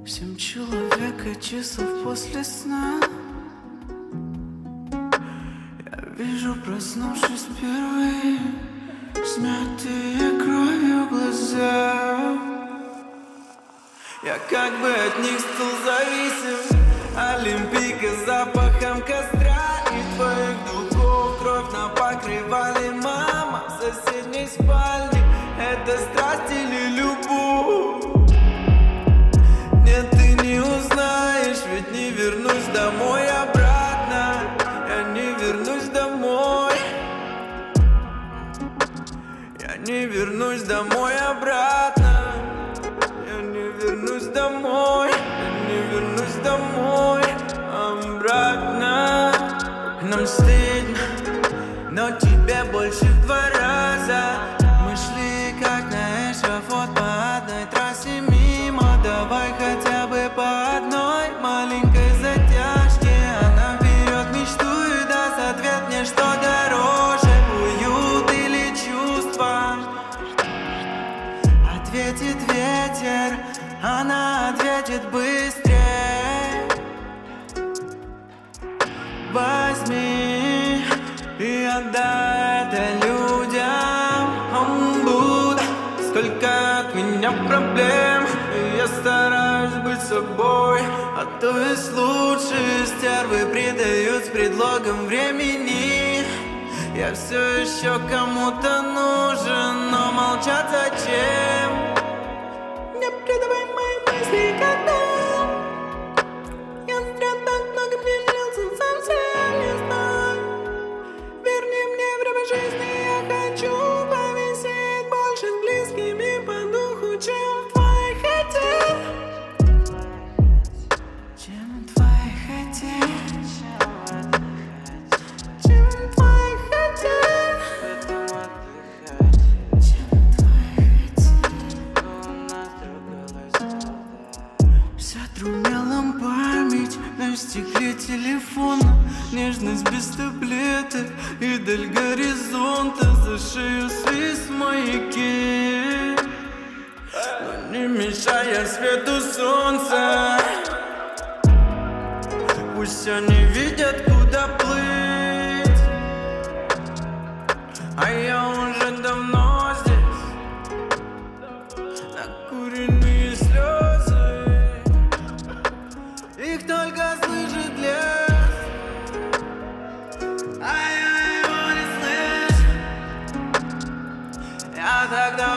7 человек и часов после сна. Я вижу, проснувшись впервые, смятые кровью глаза. Я как бы от них стал зависим. Олимпийка с запахом костра и твоих духов. Кровь на покрывале, мама в соседней спальне. Это страсть или любовь? Нет, ты не узнаешь, ведь не вернусь домой обратно. Я не вернусь домой. Я не вернусь домой обратно. Я не вернусь домой. Я не вернусь домой обратно. Нам стыдно, но тебе больше в 2 раза. Мы шли как на эшафот по одной трассе мимо. Давай хотя бы по одной маленькой затяжке. Она вперед мечту и даст ответ мне, что дороже, уют или чувства. Ответит ветер, она ответит быстрее. Возьми и отдай это людям. Будь, сколько от меня проблем, и я стараюсь быть собой. А то есть лучшие стервы предают с предлогом времени. Я все еще кому-то нужен, но молчать зачем? Не предавай мои мысли, когда я зря так много делился, совсем не знаю. Верни мне время жизни, я хочу повисеть больше с близкими по духу, чем твои хотят. Чем твои хотят. Чем твои хотят. Чем твои хотят. Затрумела память на стекле телефона. Нежность без таблеток и даль горизонта. За шею свист маяки, но не мешая свету солнца. Пусть они видят, куда плыть, а я уже давно здесь. Накуренные слезы, их только слышит лес, а я его не слышу. Я тогда